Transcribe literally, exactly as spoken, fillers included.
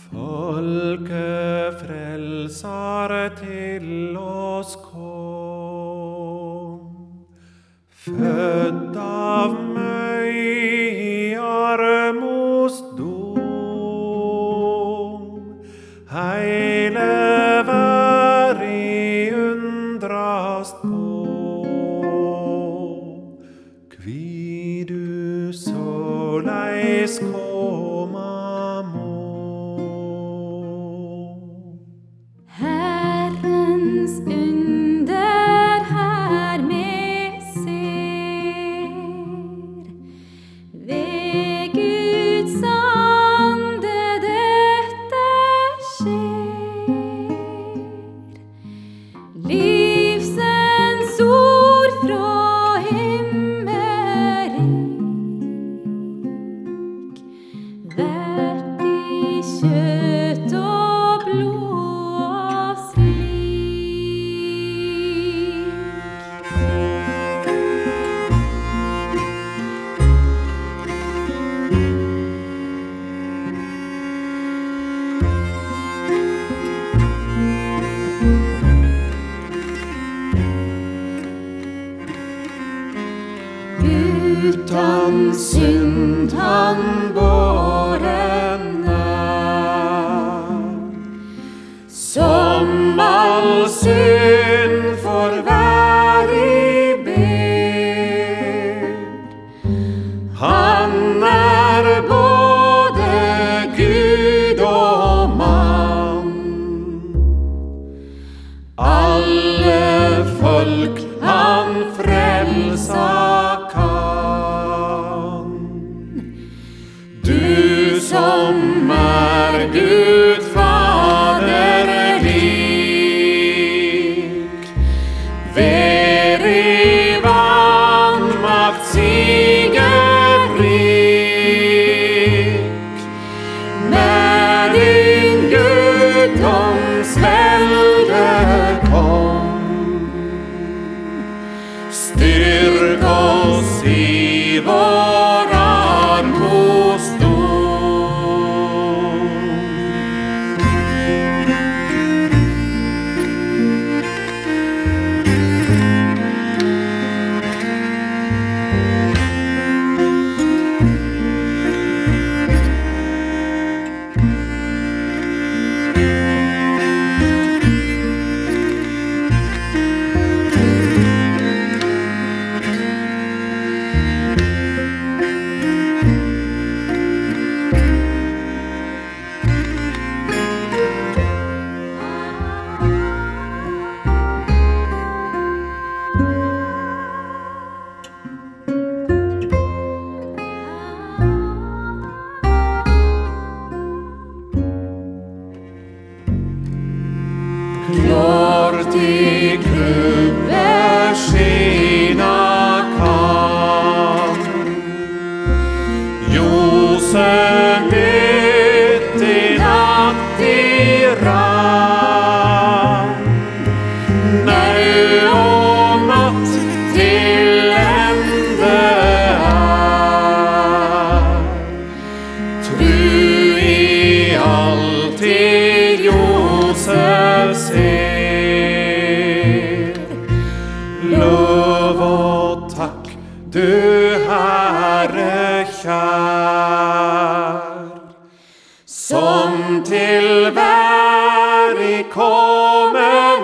Folkefrelsare til oss kom, født av møyarmos dom. Heile verden undrast på, kvi du såleis koma må. Herrens under her me ser, ved Guds ande dette skjer. Livsens ord fra himmerik, vært i kjøtt og blod. Utan synd han båren er, som all synd for hver i bed. Han er både Gud og mann, alle folk han frelsa. Du som er Gud Fader lik, ver i vanmakt sigerrik, med din guddoms velde kom. Styrk oss i vår armos klart i krybbe skina kan. Josef midt i natt i rann, nau og natt til ende er. Tru i alltid Josef ser. Lov og takk, du Herre kjær, som til verden kommer